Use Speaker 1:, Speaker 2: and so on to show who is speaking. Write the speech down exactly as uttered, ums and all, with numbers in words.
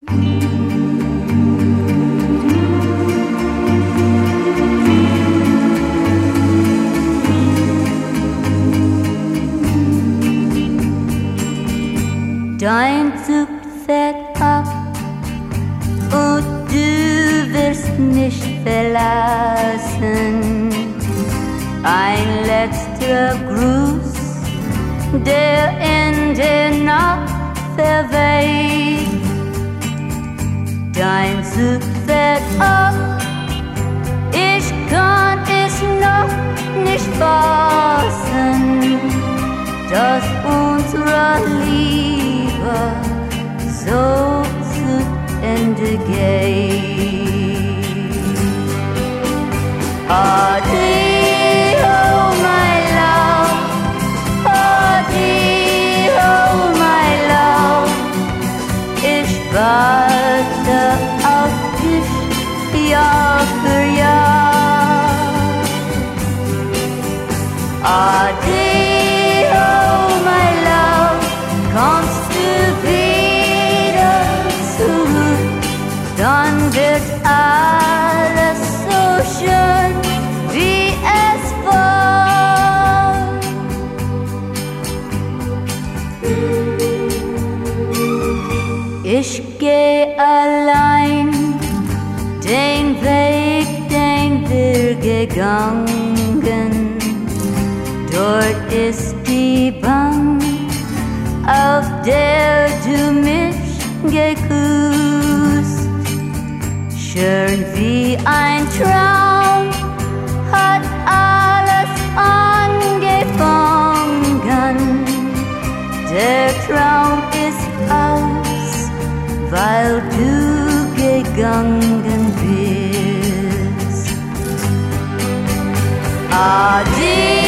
Speaker 1: Dein Zug fährt ab und du wirst nicht verlassen. Ein letzter Gruß, der in der Nacht verweht. Dein Zug fährt ab, ich kann es noch nicht fassen, dass unsere Liebe so zu Ende geht. Addio, my love, addio, my love, ich warte auf dich Jahr für Jahr. Addio, my love, kommst du wieder zurück, dann wird alles so schön, wie es war. Ich geh allein den Weg, den wir gegangen. Dort ist die Bank, auf der du mich geküsst. Schön wie ein Traum hat alles angefangen. Der Traum ist aus, weil du gegangen bist. Adieu.